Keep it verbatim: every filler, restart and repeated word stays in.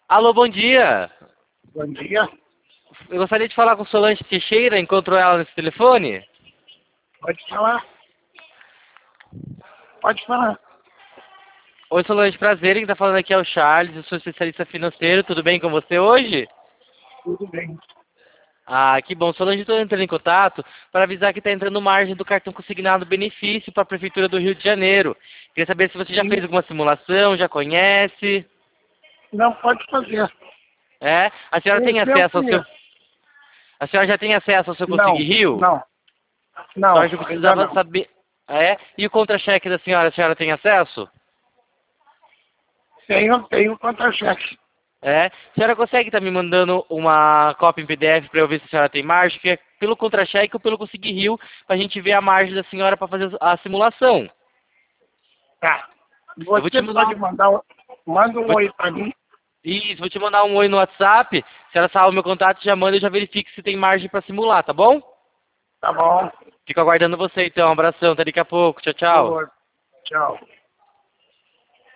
Alô, bom dia. Bom dia. Eu gostaria de falar com Solange Teixeira. Encontrou ela nesse telefone? Pode falar. Pode falar. Oi, Solange, prazer. Quem está falando aqui é o Charles. Eu sou especialista financeiro. Tudo bem com você hoje? Tudo bem. Ah, que bom. Solange, estou entrando em contato para avisar que está entrando margem do cartão consignado benefício para a Prefeitura do Rio de Janeiro. Queria saber se você já Sim. fez alguma simulação, já conhece. Não pode fazer. É? A senhora tem Esse é o acesso ao seu... primeiro. A senhora já tem acesso ao seu Não, Consegui Rio? não. Não, Só que eu ainda precisava não. saber... Ah, é? E o contra-cheque da senhora, a senhora tem acesso? Tenho, tenho contra-cheque. É? A senhora consegue estar me mandando uma cópia em P D F para eu ver se a senhora tem margem? Que é pelo contra-cheque ou pelo Consegui Rio, para a gente ver a margem da senhora para fazer a simulação. Tá. Eu vou te Você mandar pode um... mandar, um- manda um Vou... oi para mim. Isso, vou te mandar um oi no WhatsApp. Se ela salva o meu contato, já manda e eu já verifico se tem margem para simular, tá bom? Tá bom. Fico aguardando você então. Um abração, até daqui a pouco. Tchau, tchau. Boa. Tchau.